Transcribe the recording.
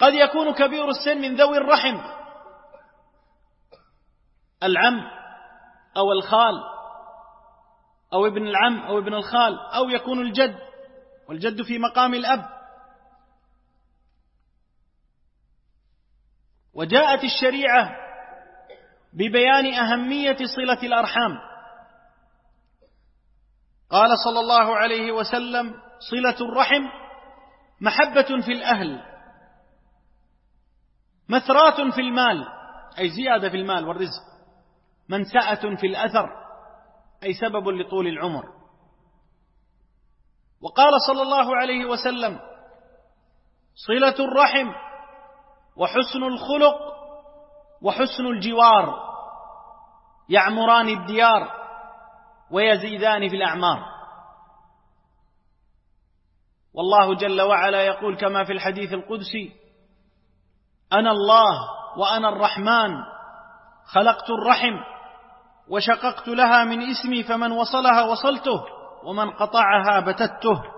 قد يكون كبير السن من ذوي الرحم، العم أو الخال أو ابن العم أو ابن الخال، أو يكون الجد، والجد في مقام الأب. وجاءت الشريعة ببيان أهمية صلة الأرحام. قال صلى الله عليه وسلم: صلة الرحم محبة في الأهل، مثرات في المال، أي زيادة في المال والرزق، منسأة في الأثر، أي سبب لطول العمر. وقال صلى الله عليه وسلم: صلة الرحم وحسن الخلق وحسن الجوار يعمران الديار ويزيدان في الأعمار. والله جل وعلا يقول كما في الحديث القدسي: أنا الله وأنا الرحمن، خلقت الرحم وشققت لها من اسمي، فمن وصلها وصلته ومن قطعها بتته.